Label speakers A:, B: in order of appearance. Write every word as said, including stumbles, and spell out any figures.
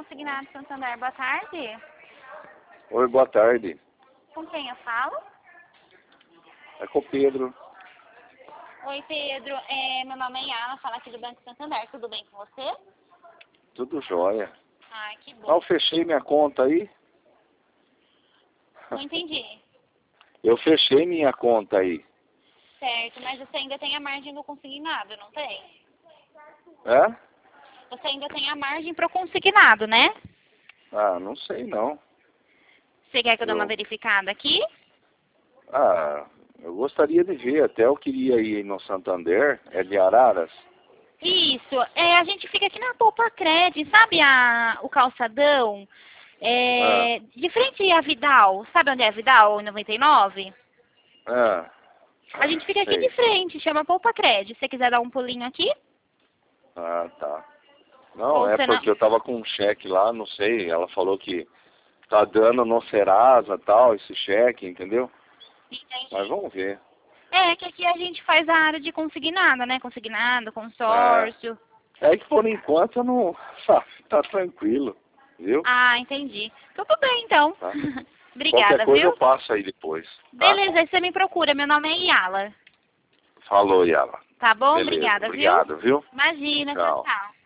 A: Consignado Santander, boa tarde.
B: Oi, boa tarde.
A: Com quem eu falo?
B: É com o Pedro.
A: Oi, Pedro. É, meu nome é Yala, falo aqui do Banco Santander. Tudo bem com você?
B: Tudo jóia.
A: Ai, que
B: Ah,
A: bom.
B: eu fechei minha conta aí.
A: Não entendi.
B: Eu fechei minha conta aí.
A: Certo, mas você ainda tem a margem do consignado, não tem?
B: É?
A: Você ainda tem a margem pro consignado, né?
B: Ah, não sei não.
A: Você quer que eu dê uma
B: Eu...
A: verificada aqui?
B: Ah, eu gostaria de ver. Até eu queria ir no Santander. É de Araras?
A: Isso. É, a gente fica aqui na Poupa Cred, sabe a, o calçadão?
B: Ah,
A: É, de frente à Vidal. Sabe onde é a Vidal, em noventa e nove?
B: ah,
A: A gente fica aqui
B: sei.
A: de frente, chama Poupa Cred. Se você quiser dar um pulinho aqui?
B: Ah, tá. Não,
A: Ou
B: é
A: você não...
B: porque eu tava com um cheque lá, não sei. Ela falou que tá dando no Serasa tal, esse cheque, entendeu?
A: Entendi.
B: Mas vamos ver.
A: É, que aqui a gente faz a área de consignado, né? Consignado,
B: É,
A: consórcio.
B: é que por enquanto eu não. Tá, tá tranquilo, viu?
A: Ah, entendi. Tudo bem, então.
B: Tá? Qualquer
A: Obrigada,
B: coisa
A: viu?
B: eu passo aí depois, tá?
A: Beleza, aí você me procura. Meu nome é Yala.
B: Falou, Yala.
A: Tá bom?
B: Beleza,
A: Obrigada, viu?
B: obrigado, viu?
A: Imagina, tchau,
B: Tchau.
A: tchau.